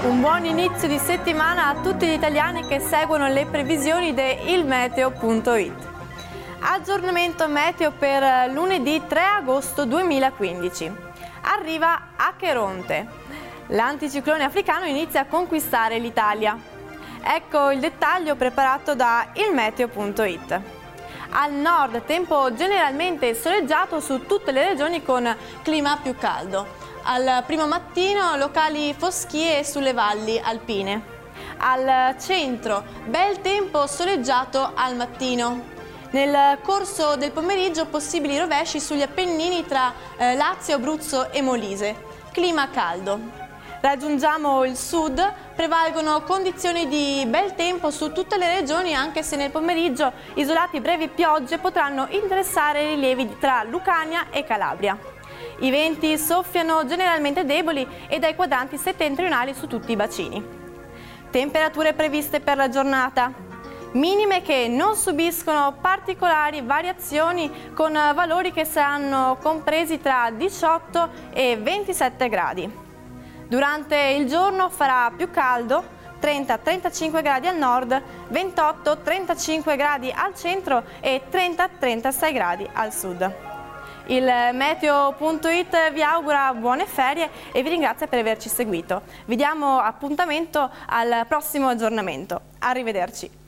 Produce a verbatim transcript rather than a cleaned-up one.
Un buon inizio di settimana a tutti gli italiani che seguono le previsioni di il meteo punto it. Aggiornamento meteo per lunedì tre agosto duemilaquindici. Arriva Acheronte. L'anticiclone africano inizia a conquistare l'Italia. Ecco il dettaglio preparato da il meteo punto it. Al nord tempo generalmente soleggiato su tutte le regioni con clima più caldo. Al primo mattino locali foschie sulle valli alpine. Al centro bel tempo soleggiato al mattino. Nel corso del pomeriggio possibili rovesci sugli Appennini tra eh, Lazio, Abruzzo e Molise. Clima caldo. Raggiungiamo il sud, prevalgono condizioni di bel tempo su tutte le regioni, anche se nel pomeriggio isolati brevi piogge potranno interessare i rilievi tra Lucania e Calabria. I venti soffiano generalmente deboli e dai quadranti settentrionali su tutti i bacini. Temperature previste per la giornata. Minime che non subiscono particolari variazioni con valori che saranno compresi tra diciotto e ventisette gradi. Durante il giorno farà più caldo, trenta trentacinque gradi al nord, ventotto trentacinque gradi al centro e trenta trentasei gradi al sud. Il meteo punto it vi augura buone ferie e vi ringrazia per averci seguito. Vi diamo appuntamento al prossimo aggiornamento. Arrivederci.